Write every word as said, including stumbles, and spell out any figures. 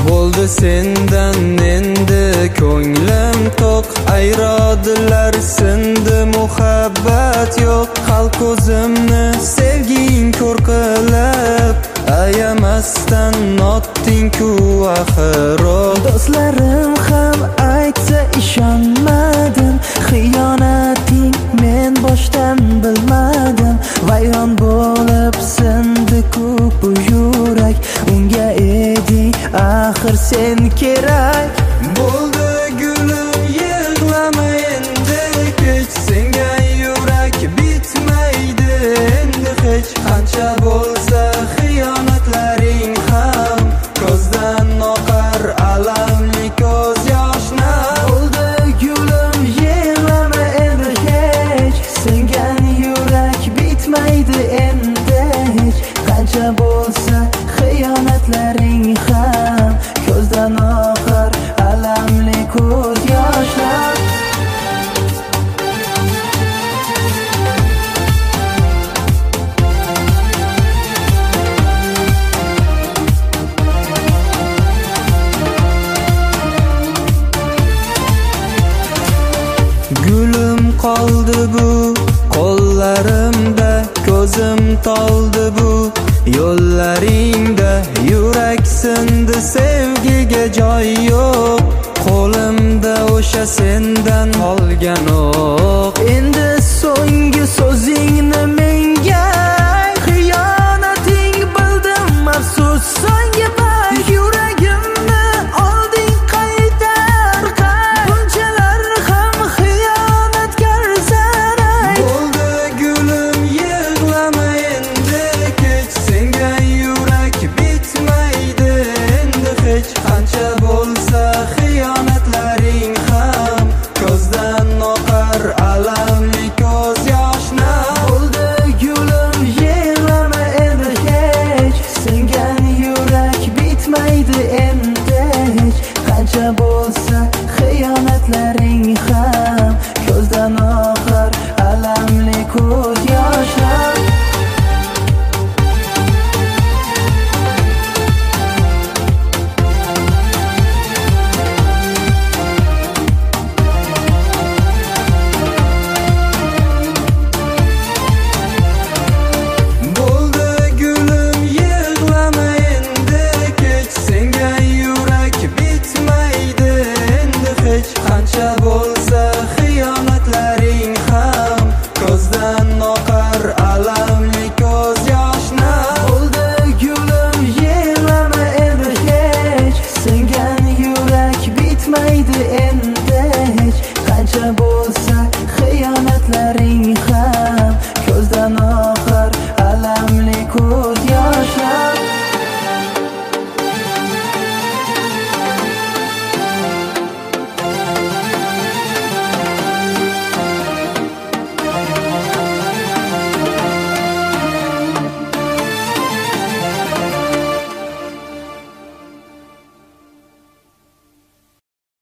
Bo'ldi sendan endi ko'nglim to'q, ayrodilar sindi muhabbat yo'q. Xalq o'zimni sevging ko'r qilib, ayamasdan otding-ku axir. Do'stlarim ham aytsa ishonmadim, xiyonating men boshdan bilmadim. Vayron bo'lib sindi-ku bu yurak, unga eding axir sen kerak. Bo'ldi gulim yig'lama endi kech, senga yurak bitmaydi endi hech. Qancha bo'lsa xiyonatlaring ham, ko'zdan oqar alamli ko'z yoshna. Bo'ldi gulim yig'lama endi hech, senga yurak bitmaydi endi hech. Qancha bo'lsa xiyonatlaring ham, ko'zdan oqar alamli ko'z yoshlar. Gulim qoldi bu qo'llarimda, ko'zim toldi bu yo'llaringda. Yurak sindi, sevgiga joy yo'q, qo'limda o'sha sendan qolgan o'q. Endi so'nggi so'zing